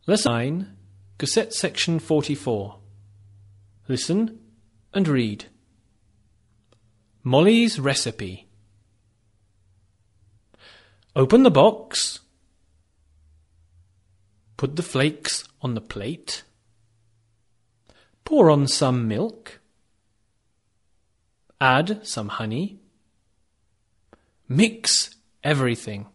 Lesson 9, Cassette Section 44. Listen and read. Molly's Recipe. Open the box. Put the flakes on the plate. Pour on some milk. Add some honey. Mix everything.